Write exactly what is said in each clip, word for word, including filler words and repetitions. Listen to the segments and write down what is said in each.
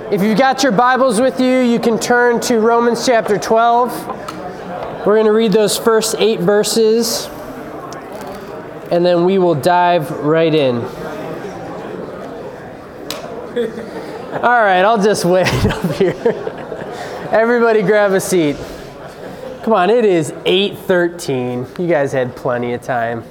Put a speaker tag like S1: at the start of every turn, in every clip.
S1: If you've got your Bibles with you, you can turn to Romans chapter twelve. We're going to read those first eight verses, and then we will dive right in. All right, I'll just wait up here. Everybody grab a seat. Come on, it is eight thirteen. You guys had plenty of time.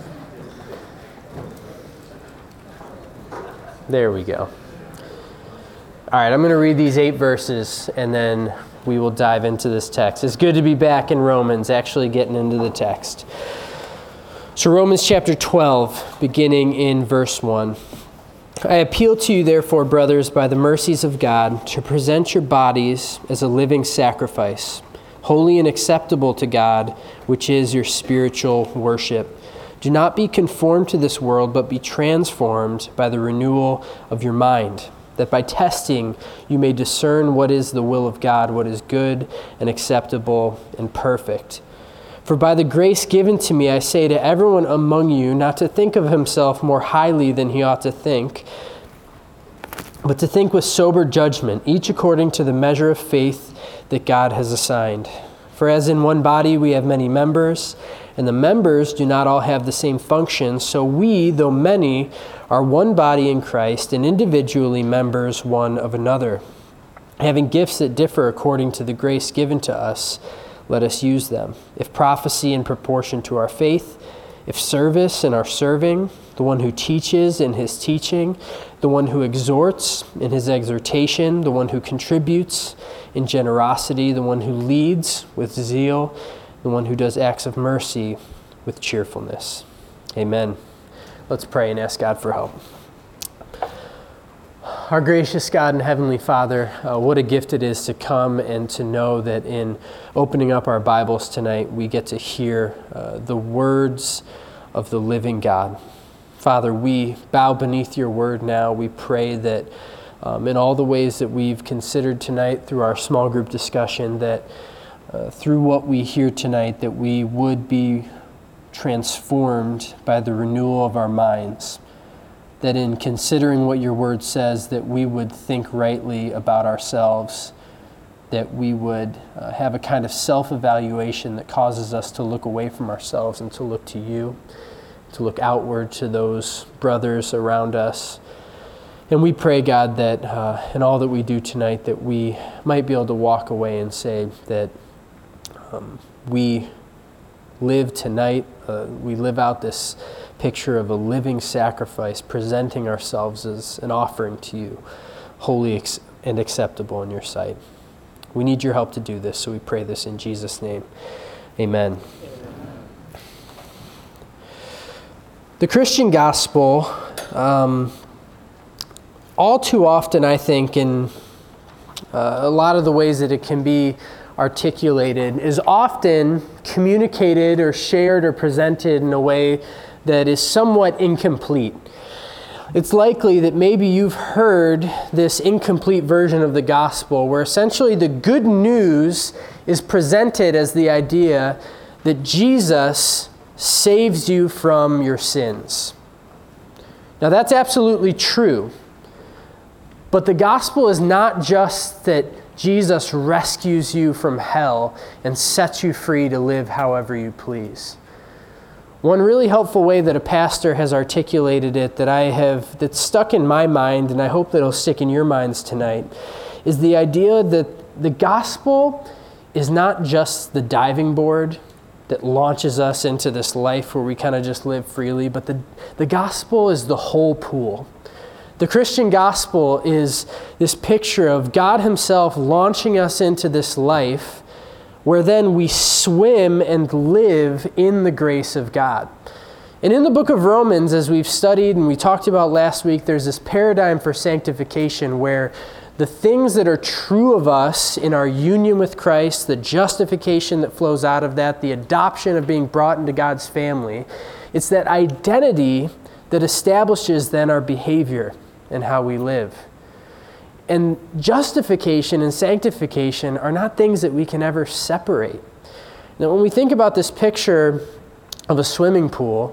S1: There we go. All right, I'm going to read these eight verses, and then we will dive into this text. It's good to be back in Romans, actually getting into the text. So Romans chapter twelve, beginning in verse one. I appeal to you, therefore, brothers, by the mercies of God, to present your bodies as a living sacrifice, holy and acceptable to God, which is your spiritual worship. Do not be conformed to this world, but be transformed by the renewal of your mind, that by testing you may discern what is the will of God, what is good and acceptable and perfect. For by the grace given to me, I say to everyone among you not to think of himself more highly than he ought to think, but to think with sober judgment, each according to the measure of faith that God has assigned. For as in one body we have many members, and the members do not all have the same function, so we, though many, are one body in Christ, and individually members one of another. Having gifts that differ according to the grace given to us, let us use them. If prophecy in proportion to our faith, if service in our serving, the one who teaches in his teaching, the one who exhorts in his exhortation, the one who contributes in generosity, the one who leads with zeal, the one who does acts of mercy with cheerfulness. Amen. Let's pray and ask God for help. Our gracious God and Heavenly Father, uh, what a gift it is to come and to know that in opening up our Bibles tonight, we get to hear uh, the words of the living God. Father, we bow beneath your word now. We pray that um, in all the ways that we've considered tonight through our small group discussion, that uh, through what we hear tonight, that we would be transformed by the renewal of our minds. That in considering what your word says, that we would think rightly about ourselves, that we would uh, have a kind of self-evaluation that causes us to look away from ourselves and to look to you, to look outward to those brothers around us. And we pray, God, that uh, in all that we do tonight, that we might be able to walk away and say that um, we live tonight, uh, we live out this picture of a living sacrifice, presenting ourselves as an offering to you, holy and acceptable in your sight. We need your help to do this, so we pray this in Jesus' name. Amen. The Christian gospel, um, all too often, I think, in uh, a lot of the ways that it can be articulated, is often communicated or shared or presented in a way that is somewhat incomplete. It's likely that maybe you've heard this incomplete version of the gospel where essentially the good news is presented as the idea that Jesus saves you from your sins. Now that's absolutely true. But the gospel is not just that Jesus rescues you from hell and sets you free to live however you please. One really helpful way that a pastor has articulated it that I have, that's stuck in my mind, and I hope that it'll stick in your minds tonight, is the idea that the gospel is not just the diving board that launches us into this life where we kind of just live freely, but the, the gospel is the whole pool. The Christian gospel is this picture of God himself launching us into this life where then we swim and live in the grace of God. And in the book of Romans, as we've studied and we talked about last week, there's this paradigm for sanctification where the things that are true of us in our union with Christ, the justification that flows out of that, the adoption of being brought into God's family, it's that identity that establishes then our behavior and how we live. And justification and sanctification are not things that we can ever separate. Now, when we think about this picture of a swimming pool,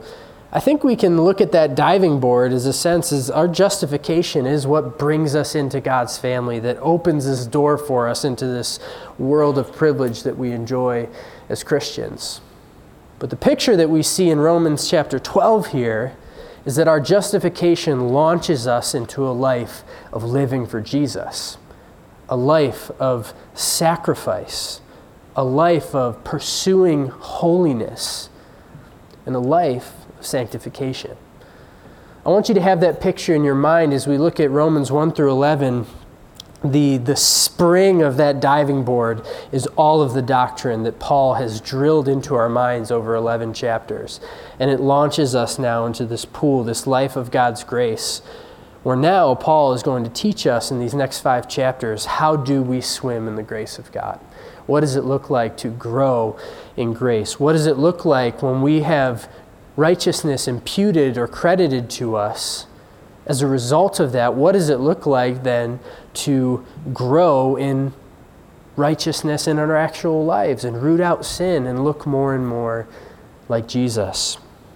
S1: I think we can look at that diving board as a sense as our justification is what brings us into God's family, that opens this door for us into this world of privilege that we enjoy as Christians. But the picture that we see in Romans chapter twelve here is that our justification launches us into a life of living for Jesus, a life of sacrifice, a life of pursuing holiness, and a life sanctification. I want you to have that picture in your mind as we look at Romans one through eleven. The, the spring of that diving board is all of the doctrine that Paul has drilled into our minds over eleven chapters. And it launches us now into this pool, this life of God's grace, where now Paul is going to teach us in these next five chapters, how do we swim in the grace of God? What does it look like to grow in grace? What does it look like when we have righteousness imputed or credited to us? As a result of that, what does it look like then to grow in righteousness in our actual lives and root out sin and look more and more like Jesus?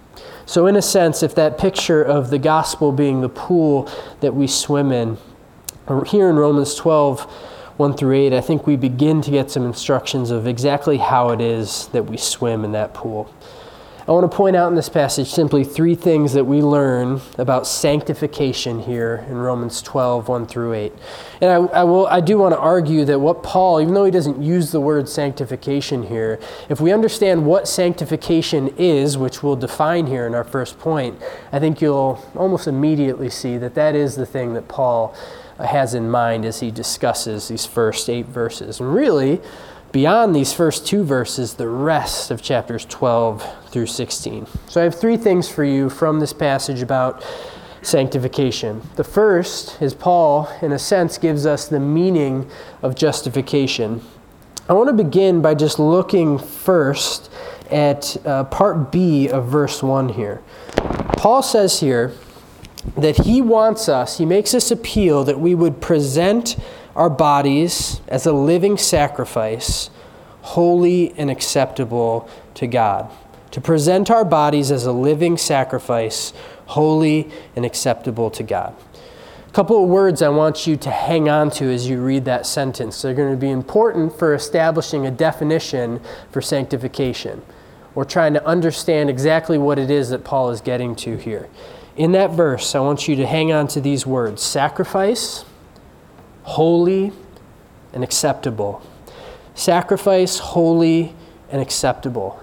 S1: So in a sense, if that picture of the gospel being the pool that we swim in, here in Romans twelve, one through eight, I think we begin to get some instructions of exactly how it is that we swim in that pool. I want to point out in this passage simply three things that we learn about sanctification here in Romans twelve, one through eight. And I, I will, I do want to argue that what Paul, even though he doesn't use the word sanctification here, if we understand what sanctification is, which we'll define here in our first point, I think you'll almost immediately see that that is the thing that Paul has in mind as he discusses these first eight verses. And really, beyond these first two verses, the rest of chapters twelve through sixteen. So I have three things for you from this passage about sanctification. The first is Paul, in a sense, gives us the meaning of justification. I want to begin by just looking first at uh, part B of verse one here. Paul says here that he wants us, he makes this appeal that we would present our bodies as a living sacrifice, holy and acceptable to God. To present our bodies as a living sacrifice, holy and acceptable to God. A couple of words I want you to hang on to as you read that sentence. They're going to be important for establishing a definition for sanctification. We're trying to understand exactly what it is that Paul is getting to here. In that verse, I want you to hang on to these words: sacrifice, holy, and acceptable. Sacrifice, holy, and acceptable.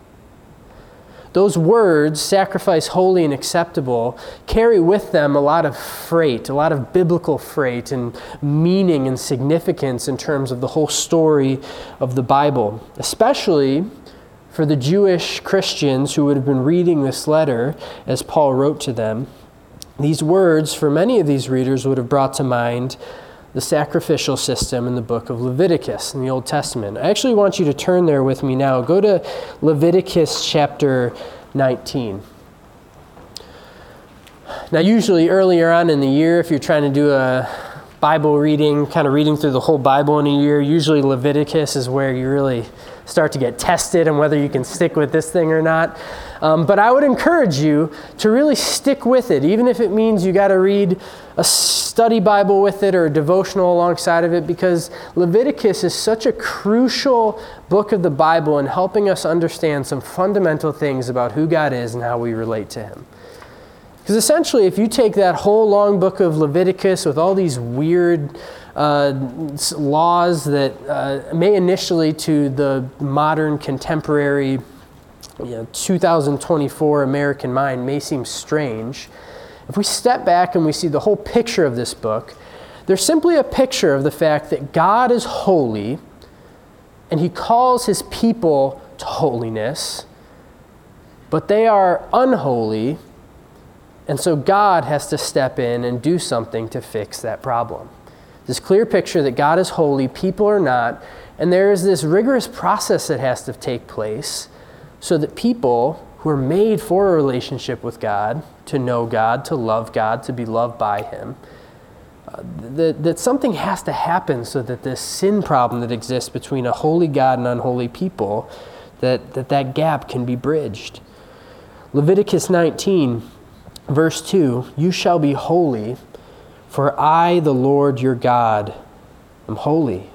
S1: Those words, sacrifice, holy, and acceptable, carry with them a lot of freight, a lot of biblical freight and meaning and significance in terms of the whole story of the Bible, especially for the Jewish Christians who would have been reading this letter as Paul wrote to them. These words, for many of these readers, would have brought to mind the sacrificial system in the book of Leviticus in the Old Testament. I actually want you to turn there with me now. Go to Leviticus chapter nineteen. Now, usually earlier on in the year, if you're trying to do a Bible reading, kind of reading through the whole Bible in a year, usually Leviticus is where you really start to get tested on whether you can stick with this thing or not. Um, but I would encourage you to really stick with it, even if it means you got to read a study Bible with it or a devotional alongside of it, because Leviticus is such a crucial book of the Bible in helping us understand some fundamental things about who God is and how we relate to Him. Because essentially, if you take that whole long book of Leviticus with all these weird uh, laws that uh, may initially to the modern contemporary you know, two thousand twenty-four American mind may seem strange, if we step back and we see the whole picture of this book, there's simply a picture of the fact that God is holy and He calls His people to holiness, but they are unholy. And so God has to step in and do something to fix that problem. This clear picture that God is holy, people are not, and there is this rigorous process that has to take place so that people who are made for a relationship with God, to know God, to love God, to be loved by Him, uh, that, that something has to happen so that this sin problem that exists between a holy God and unholy people, that that, that gap can be bridged. Leviticus nineteen, verse two, "You shall be holy, for I, the Lord your God, am holy."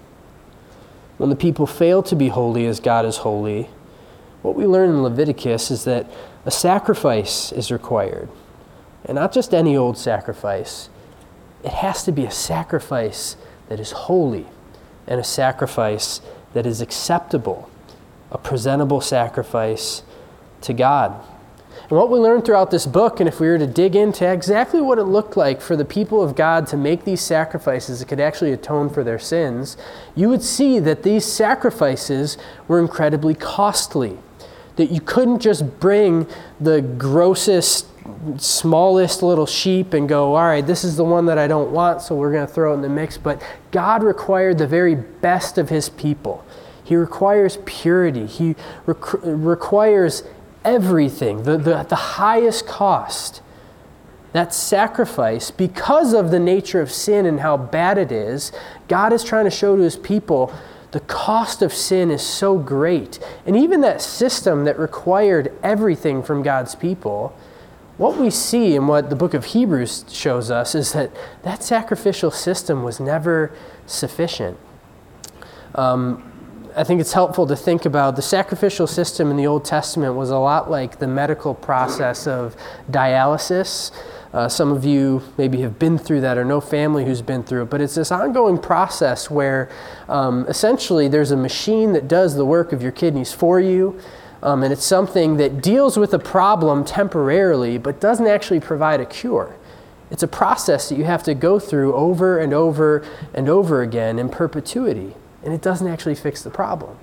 S1: When the people fail to be holy as God is holy, what we learn in Leviticus is that a sacrifice is required. And not just any old sacrifice. It has to be a sacrifice that is holy and a sacrifice that is acceptable, a presentable sacrifice to God. And what we learn throughout this book, and if we were to dig into exactly what it looked like for the people of God to make these sacrifices that could actually atone for their sins, you would see that these sacrifices were incredibly costly. That you couldn't just bring the grossest, smallest little sheep and go, all right, this is the one that I don't want, so we're going to throw it in the mix. But God required the very best of his people. He requires purity. He rec- requires everything, the, the, the highest cost. That sacrifice, because of the nature of sin and how bad it is, God is trying to show to his people the cost of sin is so great. And even that system that required everything from God's people, what we see and what the book of Hebrews shows us is that that sacrificial system was never sufficient. Um, I think it's helpful to think about the sacrificial system in the Old Testament was a lot like the medical process of dialysis. Uh, some of you maybe have been through that or know family who's been through it, but it's this ongoing process where um, essentially there's a machine that does the work of your kidneys for you, um, and it's something that deals with a problem temporarily but doesn't actually provide a cure. It's a process that you have to go through over and over and over again in perpetuity, and it doesn't actually fix the problem.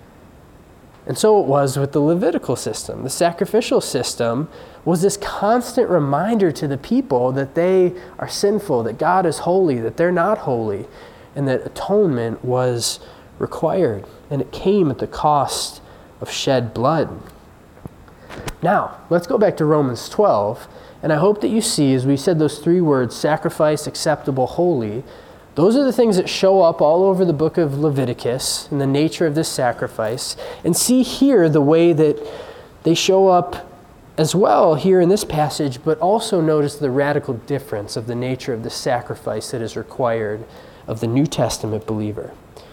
S1: And so it was with the Levitical system. The sacrificial system was this constant reminder to the people that they are sinful, that God is holy, that they're not holy, and that atonement was required. And it came at the cost of shed blood. Now, let's go back to Romans twelve, and I hope that you see, as we said those three words, sacrifice, acceptable, holy, those are the things that show up all over the book of Leviticus and the nature of this sacrifice. And see here the way that they show up as well here in this passage, but also notice the radical difference of the nature of the sacrifice that is required of the New Testament believer.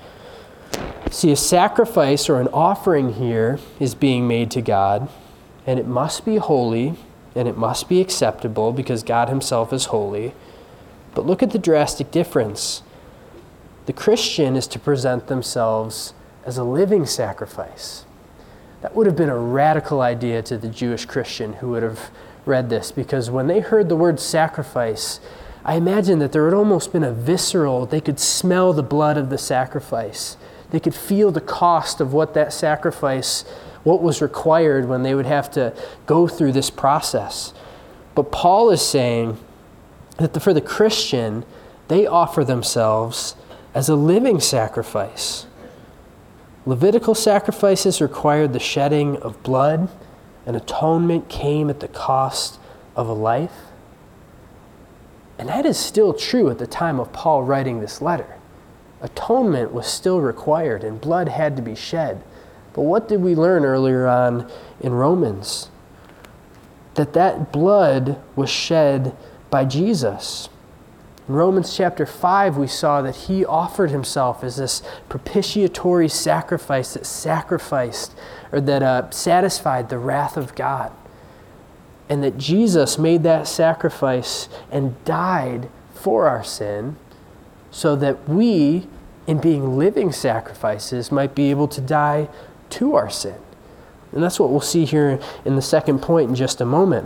S1: See, a sacrifice or an offering here is being made to God, and it must be holy, and it must be acceptable because God himself is holy. But look at the drastic difference. The Christian is to present themselves as a living sacrifice. That would have been a radical idea to the Jewish Christian who would have read this, because when they heard the word sacrifice, I imagine that there had almost been a visceral, they could smell the blood of the sacrifice. They could feel the cost of what that sacrifice, what was required when they would have to go through this process. But Paul is saying that for the Christian, they offer themselves as a living sacrifice. Levitical sacrifices required the shedding of blood, and atonement came at the cost of a life. And that is still true at the time of Paul writing this letter. Atonement was still required, and blood had to be shed. But what did we learn earlier on in Romans? That that blood was shed by Jesus. In Romans chapter five, we saw that he offered himself as this propitiatory sacrifice that sacrificed or that uh, satisfied the wrath of God. And that Jesus made that sacrifice and died for our sin so that we, in being living sacrifices, might be able to die to our sin. And that's what we'll see here in the second point in just a moment.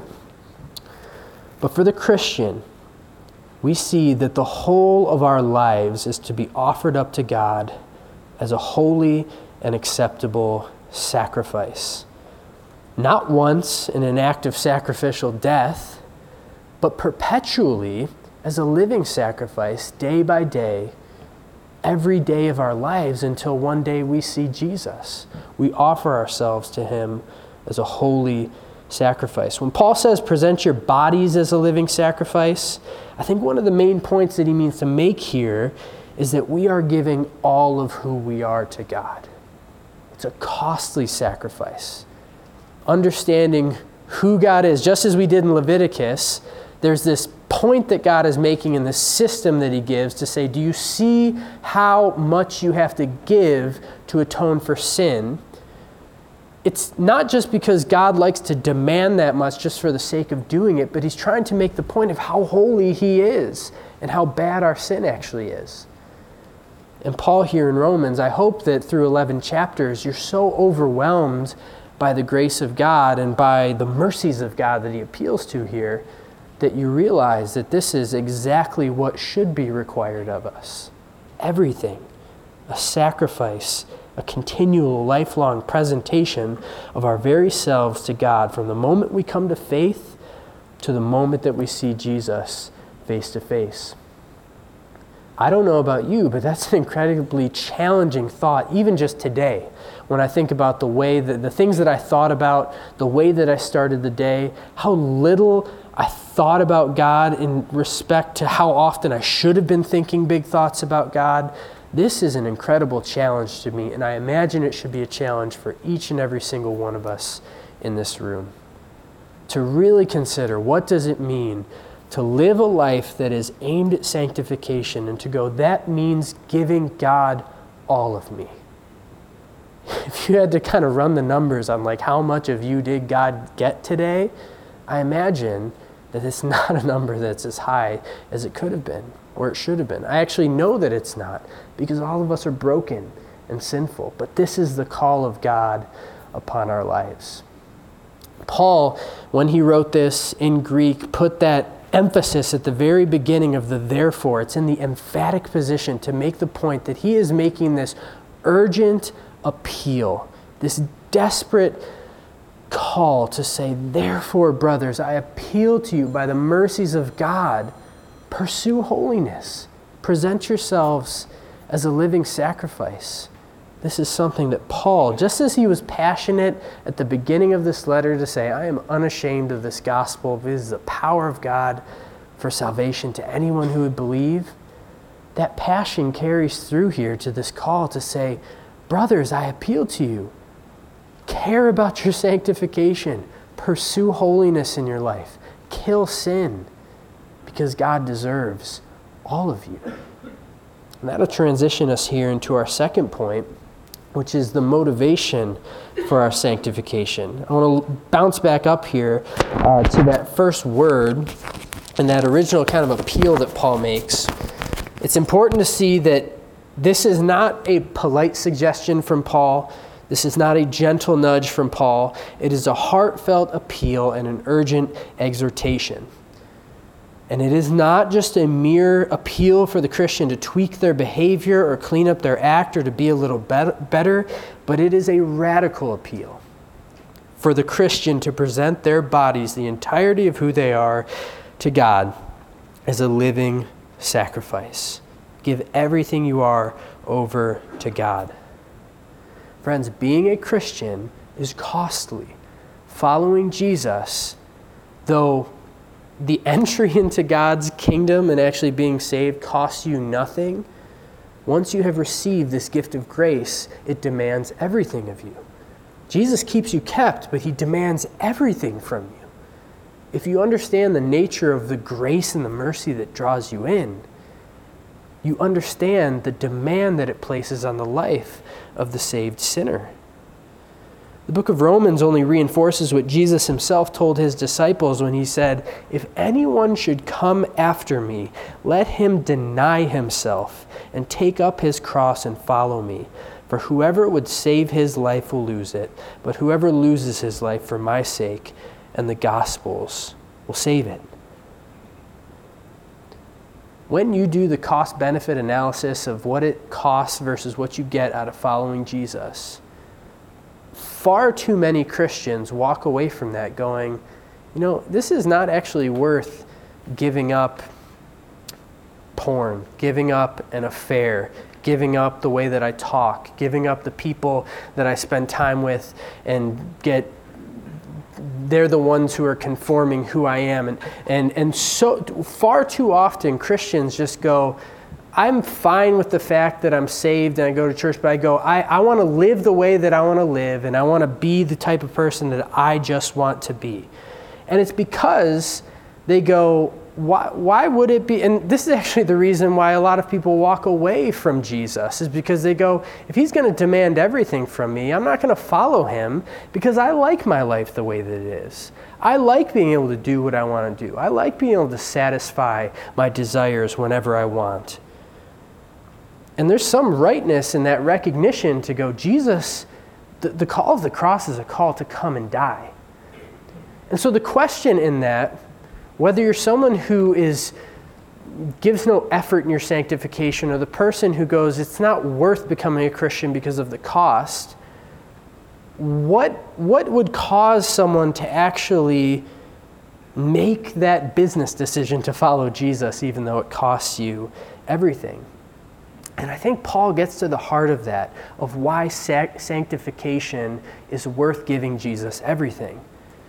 S1: But for the Christian, we see that the whole of our lives is to be offered up to God as a holy and acceptable sacrifice. Not once in an act of sacrificial death, but perpetually as a living sacrifice, day by day, every day of our lives until one day we see Jesus. We offer ourselves to him as a holy sacrifice. When Paul says present your bodies as a living sacrifice, I think one of the main points that he means to make here is that we are giving all of who we are to God. It's a costly sacrifice. Understanding who God is. Just as we did in Leviticus, there's this point that God is making in the system that he gives to say, do you see how much you have to give to atone for sin? It's not just because God likes to demand that much just for the sake of doing it, but he's trying to make the point of how holy he is and how bad our sin actually is. And Paul here in Romans, I hope that through eleven chapters, you're so overwhelmed by the grace of God and by the mercies of God that he appeals to here, that you realize that this is exactly what should be required of us. Everything. A sacrifice, a continual, lifelong presentation of our very selves to God from the moment we come to faith to the moment that we see Jesus face to face. I don't know about you, but that's an incredibly challenging thought, even just today, when I think about the way that the things that I thought about, the way that I started the day, how little I thought about God in respect to how often I should have been thinking big thoughts about God. This is an incredible challenge to me, and I imagine it should be a challenge for each and every single one of us in this room. To really consider, what does it mean to live a life that is aimed at sanctification, and to go, that means giving God all of me. If you had to kind of run the numbers on like how much of you did God get today, I imagine that it's not a number that's as high as it could have been or it should have been. I actually know that it's not, because all of us are broken and sinful. But this is the call of God upon our lives. Paul, when he wrote this in Greek, put that emphasis at the very beginning of the therefore. It's in the emphatic position to make the point that he is making this urgent appeal, this desperate call to say, therefore, brothers, I appeal to you by the mercies of God, pursue holiness. Present yourselves as a living sacrifice. This is something that Paul, just as he was passionate at the beginning of this letter to say, I am unashamed of this gospel, this is the power of God for salvation to anyone who would believe, that passion carries through here to this call to say, brothers, I appeal to you. Care about your sanctification. Pursue holiness in your life. Kill sin, because God deserves all of you. And that'll transition us here into our second point, which is the motivation for our sanctification. I want to bounce back up here uh, to that first word and that original kind of appeal that Paul makes. It's important to see that this is not a polite suggestion from Paul. This is not a gentle nudge from Paul. It is a heartfelt appeal and an urgent exhortation. And it is not just a mere appeal for the Christian to tweak their behavior or clean up their act or to be a little better, but it is a radical appeal for the Christian to present their bodies, the entirety of who they are, to God as a living sacrifice. Give everything you are over to God. Friends, being a Christian is costly. Following Jesus, though the entry into God's kingdom and actually being saved costs you nothing, once you have received this gift of grace, it demands everything of you. Jesus keeps you kept, but he demands everything from you. If you understand the nature of the grace and the mercy that draws you in, you understand the demand that it places on the life of the saved sinner. The book of Romans only reinforces what Jesus himself told his disciples when he said, if anyone should come after me, let him deny himself and take up his cross and follow me. For whoever would save his life will lose it, but whoever loses his life for my sake and the gospel's will save it. When you do the cost-benefit analysis of what it costs versus what you get out of following Jesus, far too many Christians walk away from that going, you know, this is not actually worth giving up porn, giving up an affair, giving up the way that I talk, giving up the people that I spend time with and get, they're the ones who are conforming who I am. And, and, and so far too often Christians just go, I'm fine with the fact that I'm saved and I go to church, but I go, I, I want to live the way that I want to live, and I want to be the type of person that I just want to be. And it's because they go, why, why would it be? And this is actually the reason why a lot of people walk away from Jesus, is because they go, if he's going to demand everything from me, I'm not going to follow him because I like my life the way that it is. I like being able to do what I want to do. I like being able to satisfy my desires whenever I want. And there's some rightness in that recognition to go, Jesus, the, the call of the cross is a call to come and die. And so the question in that, whether you're someone who is gives no effort in your sanctification, or the person who goes, it's not worth becoming a Christian because of the cost, what, what would cause someone to actually make that business decision to follow Jesus even though it costs you everything? And I think Paul gets to the heart of that, of why sac- sanctification is worth giving Jesus everything.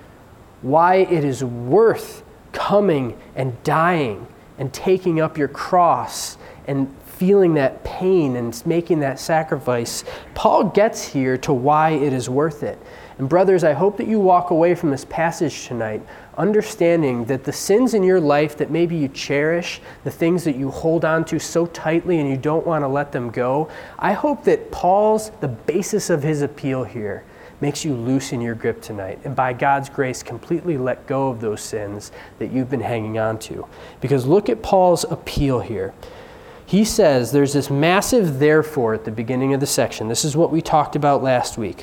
S1: Why it is worth coming and dying and taking up your cross and feeling that pain and making that sacrifice. Paul gets here to why it is worth it. And brothers, I hope that you walk away from this passage tonight understanding that the sins in your life that maybe you cherish, the things that you hold on to so tightly and you don't want to let them go, I hope that Paul's, the basis of his appeal here, makes you loosen your grip tonight, and by God's grace completely let go of those sins that you've been hanging on to. Because look at Paul's appeal here. He says there's this massive therefore at the beginning of the section. This is what we talked about last week.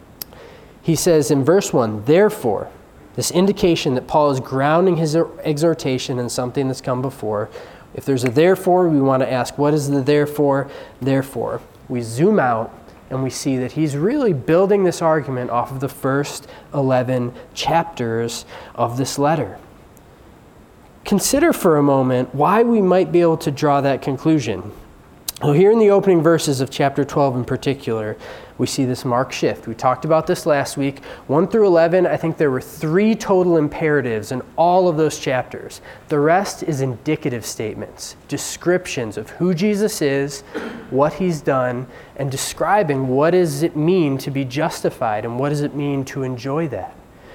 S1: He says in verse one, therefore, this indication that Paul is grounding his exhortation in something that's come before. If there's a therefore, we want to ask, what is the therefore? Therefore, we zoom out and we see that he's really building this argument off of the first eleven chapters of this letter. Consider for a moment why we might be able to draw that conclusion. Well, here in the opening verses of chapter twelve in particular, we see this marked shift. We talked about this last week. one through eleven, I think there were three total imperatives in all of those chapters. The rest is indicative statements, descriptions of who Jesus is, what he's done, and describing what does it mean to be justified and what does it mean to enjoy that.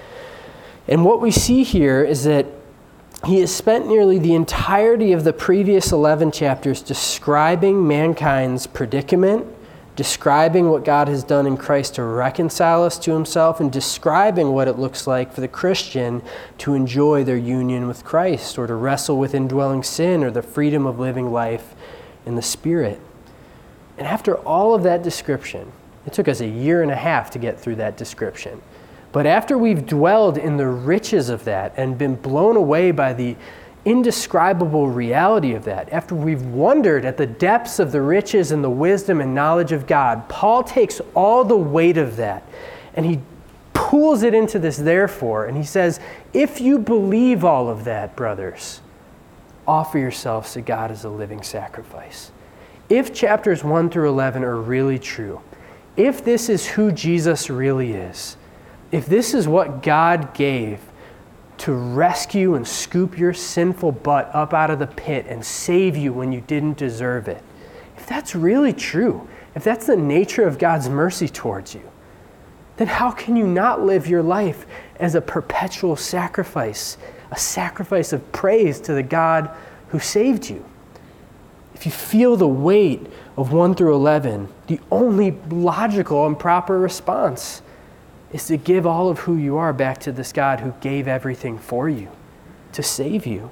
S1: And what we see here is that he has spent nearly the entirety of the previous eleven chapters describing mankind's predicament, describing what God has done in Christ to reconcile us to himself, and describing what it looks like for the Christian to enjoy their union with Christ, or to wrestle with indwelling sin, or the freedom of living life in the Spirit. And after all of that description, it took us a year and a half to get through that description. But after we've dwelled in the riches of that and been blown away by the indescribable reality of that, after we've wondered at the depths of the riches and the wisdom and knowledge of God, Paul takes all the weight of that and he pulls it into this therefore, and he says, if you believe all of that, brothers, offer yourselves to God as a living sacrifice. If chapters one through eleven are really true, if this is who Jesus really is, if this is what God gave to rescue and scoop your sinful butt up out of the pit and save you when you didn't deserve it, if that's really true, if that's the nature of God's mercy towards you, then how can you not live your life as a perpetual sacrifice, a sacrifice of praise to the God who saved you? If you feel the weight of one through eleven, the only logical and proper response is to give all of who you are back to this God who gave everything for you, to save you.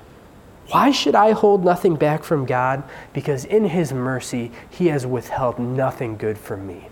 S1: Why should I hold nothing back from God? Because in his mercy, he has withheld nothing good from me.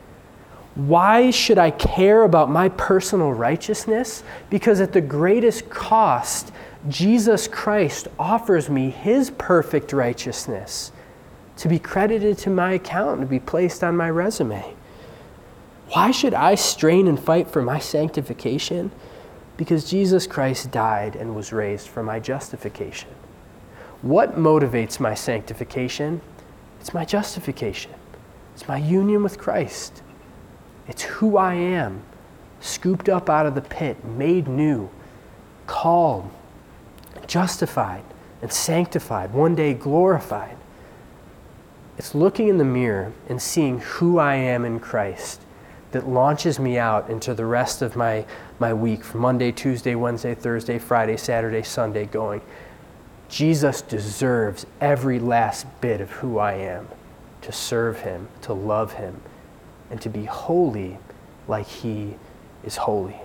S1: Why should I care about my personal righteousness? Because at the greatest cost, Jesus Christ offers me his perfect righteousness to be credited to my account, to be placed on my resume. Why should I strain and fight for my sanctification? Because Jesus Christ died and was raised for my justification. What motivates my sanctification? It's my justification. It's my union with Christ. It's who I am, scooped up out of the pit, made new, called, justified, and sanctified, one day glorified. It's looking in the mirror and seeing who I am in Christ that launches me out into the rest of my, my week, from Monday, Tuesday, Wednesday, Thursday, Friday, Saturday, Sunday, going, Jesus deserves every last bit of who I am, to serve him, to love him, and to be holy like he is holy.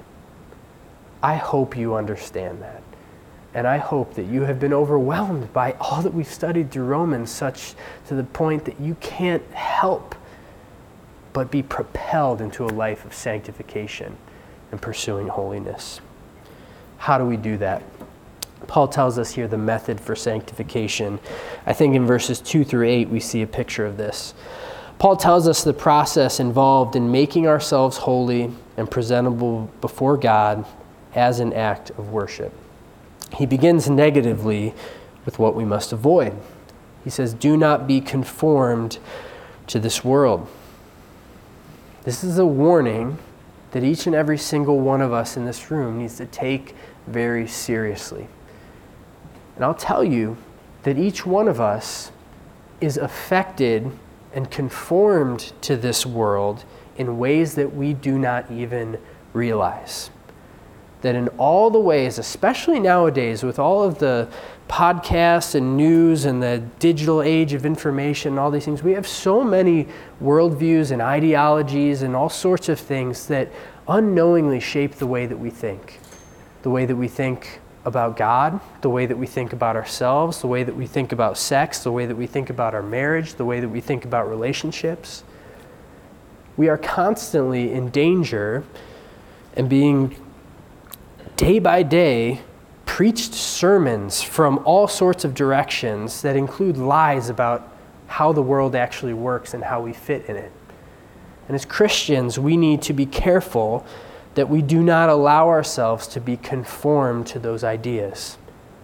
S1: I hope you understand that. And I hope that you have been overwhelmed by all that we've studied through Romans, such to the point that you can't help but be propelled into a life of sanctification and pursuing holiness. How do we do that? Paul tells us here the method for sanctification. I think in verses two through eight we see a picture of this. Paul tells us the process involved in making ourselves holy and presentable before God as an act of worship. He begins negatively with what we must avoid. He says, do not be conformed to this world. This is a warning that each and every single one of us in this room needs to take very seriously. And I'll tell you that each one of us is affected and conformed to this world in ways that we do not even realize. That in all the ways, especially nowadays with all of the podcasts and news and the digital age of information and all these things, we have so many worldviews and ideologies and all sorts of things that unknowingly shape the way that we think. The way that we think about God, the way that we think about ourselves, the way that we think about sex, the way that we think about our marriage, the way that we think about relationships. We are constantly in danger and being, day by day, preached sermons from all sorts of directions that include lies about how the world actually works and how we fit in it. And as Christians, we need to be careful that we do not allow ourselves to be conformed to those ideas.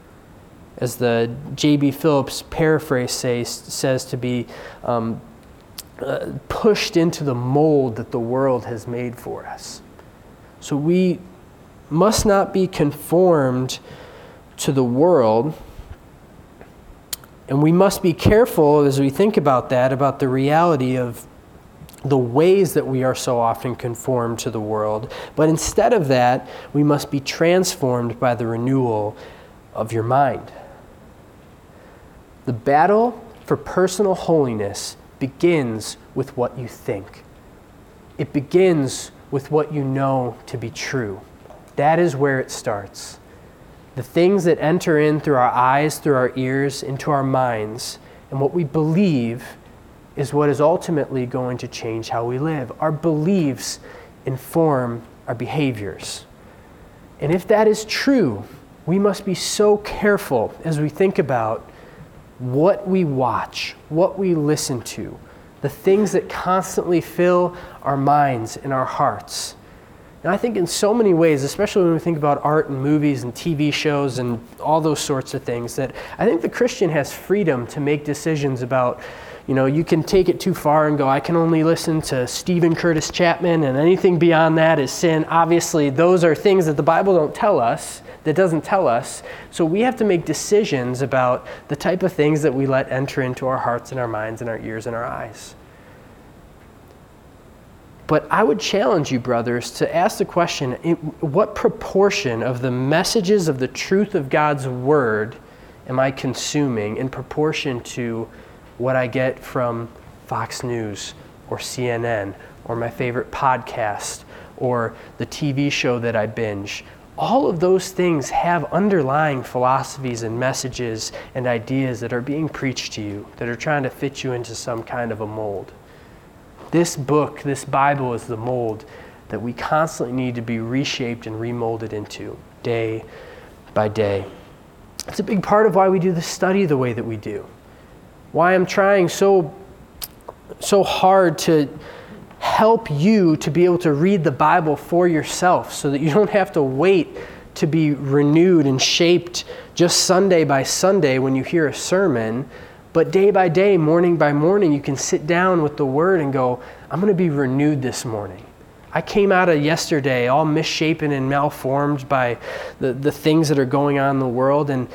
S1: As the J B Phillips paraphrase says, says to be um, uh, pushed into the mold that the world has made for us. So we must not be conformed to the world, and we must be careful as we think about that, about the reality of the ways that we are so often conformed to the world. But instead of that, we must be transformed by the renewal of your mind. The battle for personal holiness begins with what you think. It begins with what you know to be true. That is where it starts. The things that enter in through our eyes, through our ears, into our minds, and what we believe is what is ultimately going to change how we live. Our beliefs inform our behaviors. And if that is true, we must be so careful as we think about what we watch, what we listen to, the things that constantly fill our minds and our hearts. And I think in so many ways, especially when we think about art and movies and T V shows and all those sorts of things, that I think the Christian has freedom to make decisions about, you know, you can take it too far and go, I can only listen to Stephen Curtis Chapman and anything beyond that is sin. Obviously, those are things that the Bible don't tell us, that doesn't tell us. So we have to make decisions about the type of things that we let enter into our hearts and our minds and our ears and our eyes. But I would challenge you, brothers, to ask the question, what proportion of the messages of the truth of God's Word am I consuming in proportion to what I get from Fox News or C N N or my favorite podcast or the T V show that I binge? All of those things have underlying philosophies and messages and ideas that are being preached to you, that are trying to fit you into some kind of a mold. This book, this Bible, is the mold that we constantly need to be reshaped and remolded into day by day. It's a big part of why we do the study the way that we do. Why I'm trying so, so hard to help you to be able to read the Bible for yourself so that you don't have to wait to be renewed and shaped just Sunday by Sunday when you hear a sermon. But day by day, morning by morning, you can sit down with the Word and go, I'm going to be renewed this morning. I came out of yesterday all misshapen and malformed by the, the things that are going on in the world, and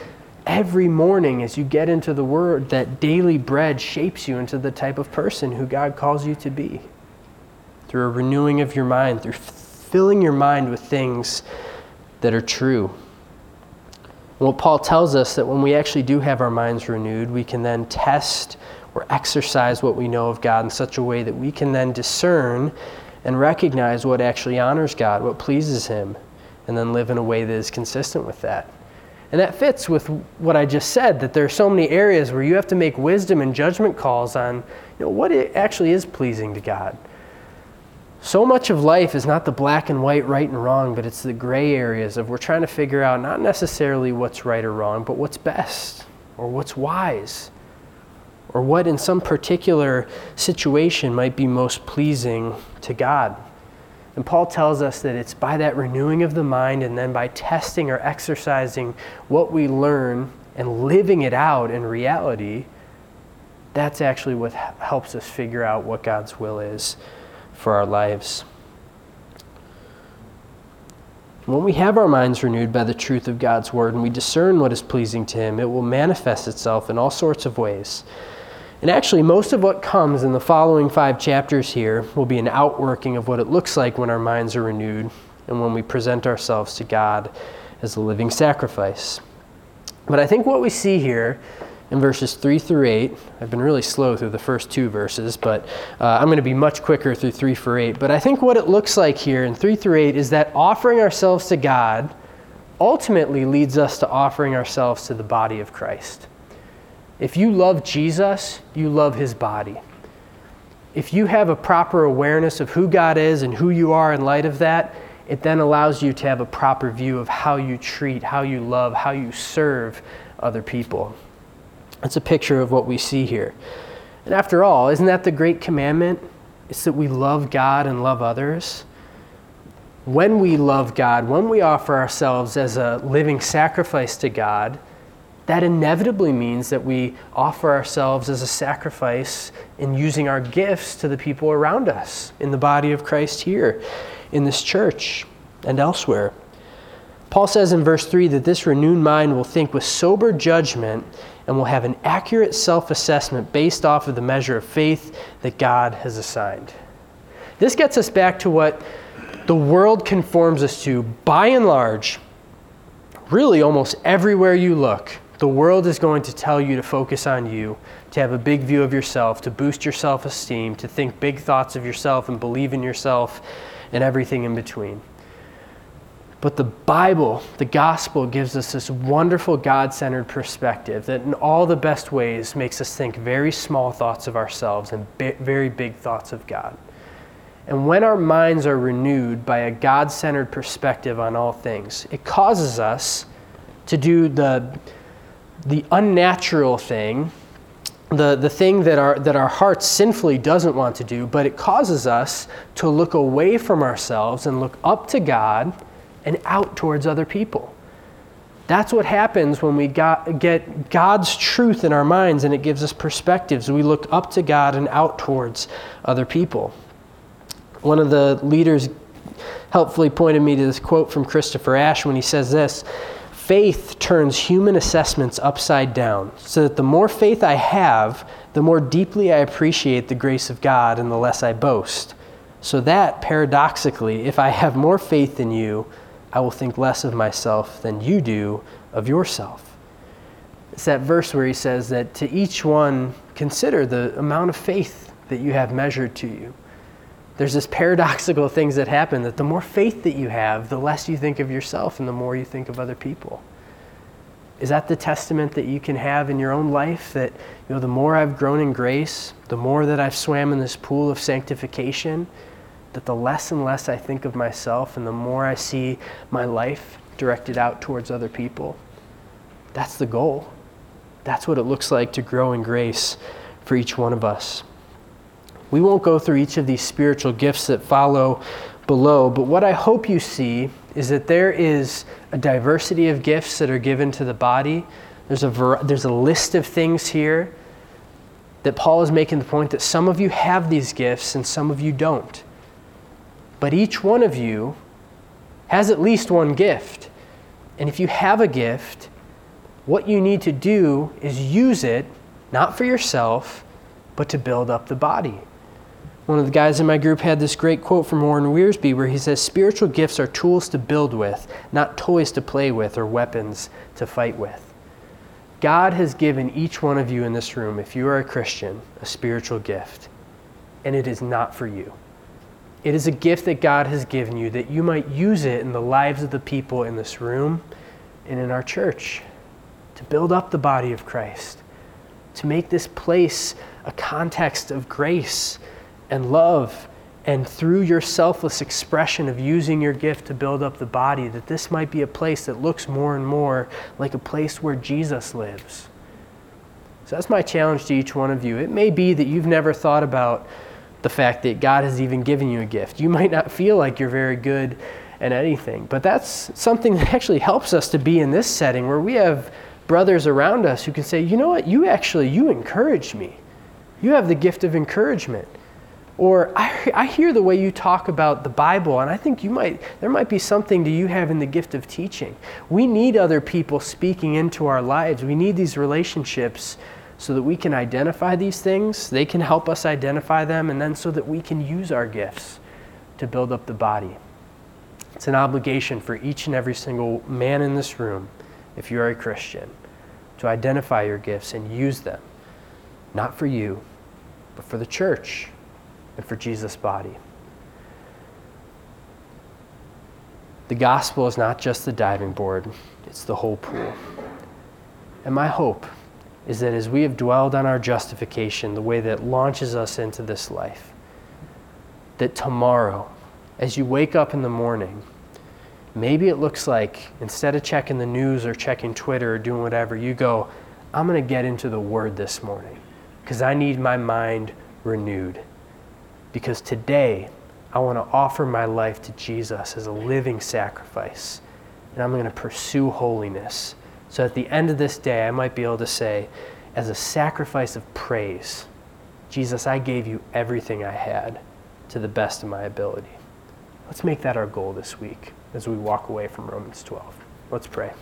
S1: every morning as you get into the Word, that daily bread shapes you into the type of person who God calls you to be. Through a renewing of your mind, through filling your mind with things that are true. And what Paul tells us, that when we actually do have our minds renewed, we can then test or exercise what we know of God in such a way that we can then discern and recognize what actually honors God, what pleases Him, and then live in a way that is consistent with that. And that fits with what I just said, that there are so many areas where you have to make wisdom and judgment calls on, you know, what it actually is pleasing to God. So much of life is not the black and white, right and wrong, but it's the gray areas of we're trying to figure out not necessarily what's right or wrong, but what's best or what's wise or what in some particular situation might be most pleasing to God. And Paul tells us that it's by that renewing of the mind and then by testing or exercising what we learn and living it out in reality, that's actually what helps us figure out what God's will is for our lives. When we have our minds renewed by the truth of God's Word and we discern what is pleasing to Him, it will manifest itself in all sorts of ways. And actually, most of what comes in the following five chapters here will be an outworking of what it looks like when our minds are renewed and when we present ourselves to God as a living sacrifice. But I think what we see here in verses three through eight, I've been really slow through the first two verses, but uh, I'm going to be much quicker through three through eight. But I think what it looks like here in three through eight is that offering ourselves to God ultimately leads us to offering ourselves to the body of Christ. If you love Jesus, you love His body. If you have a proper awareness of who God is and who you are in light of that, it then allows you to have a proper view of how you treat, how you love, how you serve other people. It's a picture of what we see here. And after all, isn't that the great commandment? It's that we love God and love others. When we love God, when we offer ourselves as a living sacrifice to God, that inevitably means that we offer ourselves as a sacrifice in using our gifts to the people around us in the body of Christ here, in this church and elsewhere. Paul says in verse three that this renewed mind will think with sober judgment and will have an accurate self-assessment based off of the measure of faith that God has assigned. This gets us back to what the world conforms us to by and large. Really, almost everywhere you look, the world is going to tell you to focus on you, to have a big view of yourself, to boost your self-esteem, to think big thoughts of yourself and believe in yourself and everything in between. But the Bible, the gospel, gives us this wonderful God-centered perspective that in all the best ways makes us think very small thoughts of ourselves and bi- very big thoughts of God. And when our minds are renewed by a God-centered perspective on all things, it causes us to do the the unnatural thing, the, the thing that our, that our heart sinfully doesn't want to do, but it causes us to look away from ourselves and look up to God and out towards other people. That's what happens when we got, get God's truth in our minds and it gives us perspectives. We look up to God and out towards other people. One of the leaders helpfully pointed me to this quote from Christopher Ash when he says this: faith turns human assessments upside down, so that the more faith I have, the more deeply I appreciate the grace of God and the less I boast. So that, paradoxically, if I have more faith than you, I will think less of myself than you do of yourself. It's that verse where he says that to each one, consider the amount of faith that you have measured to you. There's this paradoxical things that happen, that the more faith that you have, the less you think of yourself and the more you think of other people. Is that the testament that you can have in your own life? That, you know, the more I've grown in grace, the more that I've swam in this pool of sanctification, that the less and less I think of myself and the more I see my life directed out towards other people. That's the goal. That's what it looks like to grow in grace for each one of us. We won't go through each of these spiritual gifts that follow below, but what I hope you see is that there is a diversity of gifts that are given to the body. There's a ver- there's a list of things here that Paul is making the point that some of you have these gifts and some of you don't. But each one of you has at least one gift. And if you have a gift, What you need to do is use it, not for yourself, but to build up the body. One of the guys in my group had this great quote from Warren Wiersbe where he says, spiritual gifts are tools to build with, not toys to play with or weapons to fight with. God has given each one of you in this room, if you are a Christian, a spiritual gift, and it is not for you. It is a gift that God has given you that you might use it in the lives of the people in this room and in our church to build up the body of Christ, to make this place a context of grace and love, and through your selfless expression of using your gift to build up the body, that this might be a place that looks more and more like a place where Jesus lives. So that's my challenge to each one of you. It may be that you've never thought about the fact that God has even given you a gift. You might not feel like you're very good at anything, but that's something that actually helps us to be in this setting where we have brothers around us who can say, you know what, you actually, you encouraged me. You have the gift of encouragement. Or I, I hear the way you talk about the Bible, and I think you might there might be something that you have in the gift of teaching. We need other people speaking into our lives. We need these relationships so that we can identify these things. They can help us identify them, and then so that we can use our gifts to build up the body. It's an obligation for each and every single man in this room, if you are a Christian, to identify your gifts and use them, not for you, but for the church and for Jesus' body. The gospel is not just the diving board, it's the whole pool. And my hope is that as we have dwelled on our justification, the way that launches us into this life, that tomorrow, as you wake up in the morning, maybe it looks like instead of checking the news or checking Twitter or doing whatever, you go, I'm going to get into the Word this morning because I need my mind renewed. Because today, I want to offer my life to Jesus as a living sacrifice. And I'm going to pursue holiness. So at the end of this day, I might be able to say, as a sacrifice of praise, Jesus, I gave you everything I had to the best of my ability. Let's make that our goal this week as we walk away from Romans twelve. Let's pray.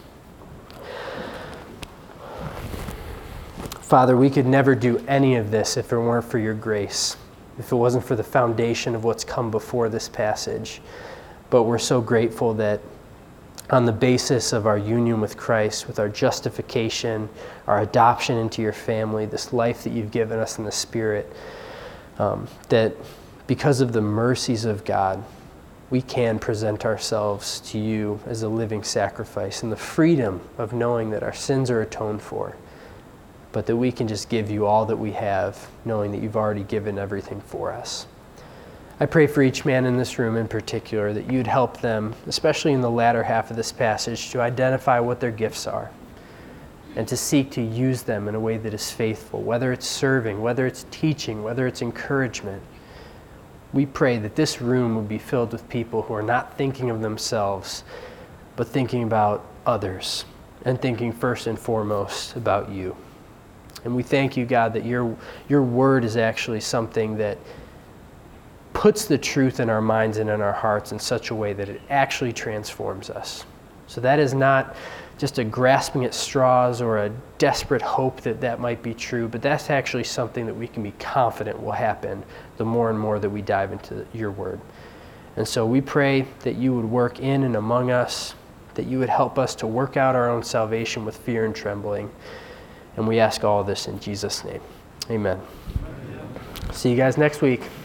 S1: Father, we could never do any of this if it weren't for your grace, if it wasn't for the foundation of what's come before this passage. But we're so grateful that on the basis of our union with Christ, with our justification, our adoption into your family, this life that you've given us in the Spirit, um, that because of the mercies of God, we can present ourselves to you as a living sacrifice and the freedom of knowing that our sins are atoned for, but that we can just give you all that we have, knowing that you've already given everything for us. I pray for each man in this room in particular that you'd help them, especially in the latter half of this passage, to identify what their gifts are and to seek to use them in a way that is faithful, whether it's serving, whether it's teaching, whether it's encouragement. We pray that this room would be filled with people who are not thinking of themselves, but thinking about others and thinking first and foremost about you. And we thank you, God, that your, your word is actually something that puts the truth in our minds and in our hearts in such a way that it actually transforms us. So that is not just a grasping at straws or a desperate hope that that might be true, but that's actually something that we can be confident will happen the more and more that we dive into your word. And so we pray that you would work in and among us, that you would help us to work out our own salvation with fear and trembling. And we ask all this in Jesus' name. Amen. See you guys next week.